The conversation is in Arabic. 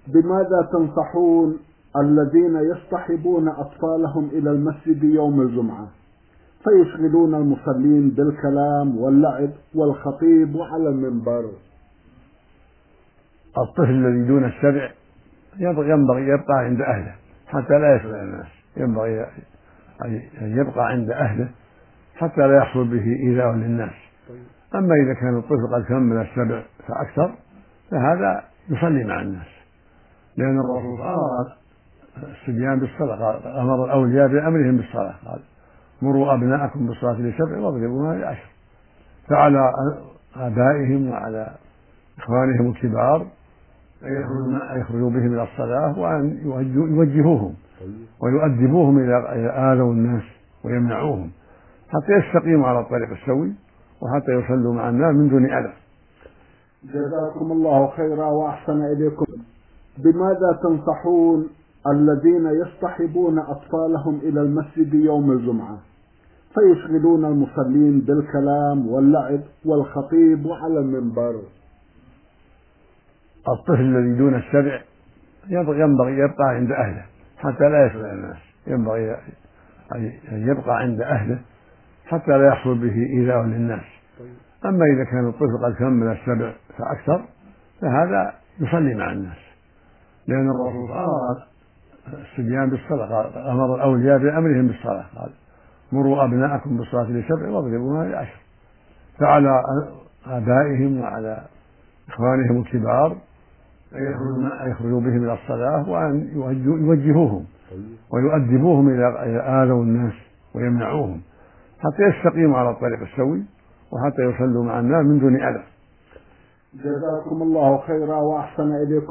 بماذا تنصحون الذين يصطحبون أطفالهم إلى المسجد يوم الجمعة فيشغلون المصلين بالكلام واللعب والخطيب وعلى المنبر؟ الطفل الذي دون السبع ينبغي يبقى عند أهله حتى لا يشغل الناس، ينبغي أن يبقى عند أهله حتى لا يحصل به إيذاء للناس. أما إذا كان الطفل قد كمل السبع فأكثر فهذا يصلي مع الناس، لأن الرسول أمر الصبيان بالصلاة، أمر الأولياء بأمرهم بالصلاة، قال مروا أبناءكم بالصلاة لسبع واضربوها لعشر. فعلى آبائهم وعلى إخوانهم الكبار أن يخرجوا بهم إلى الصلاة وأن يوجهوهم ويؤدبوهم إذا آذوا الناس ويمنعوهم حتى يستقيموا على الطريق السوي وحتى يصلوا مع الناس من دون أذى. جزاكم الله خيرا وأحسن إليكم. بماذا تنصحون الذين يصطحبون أطفالهم إلى المسجد يوم الجمعة فيشغلون المصلين بالكلام واللعب والخطيب وعلى المنبر؟ الطفل الذي دون السبع ينبغي يبقى عند أهله حتى لا يشغل الناس، ينبغي أن يبقى عند أهله حتى لا يحصل به إيذاء للناس. أما إذا كان الطفل قد كمل السبع فأكثر فهذا يصلي مع الناس، لأن الرسول أمر الصبيان بالصلاة، قال أمر الأولياء بأمرهم بالصلاة، قال مروا أبناءكم بالصلاة لسبع واضربوها لعشر. فعلى آبائهم وعلى إخوانهم الكبار أن يخرجوا بهم إلى الصلاة وأن يوجهوهم ويؤدبوهم إذا آذوا الناس ويمنعوهم حتى يستقيموا على الطريق السوي وحتى يصلوا مع الناس من دون أذى. جزاكم الله خيرا وأحسن إليكم.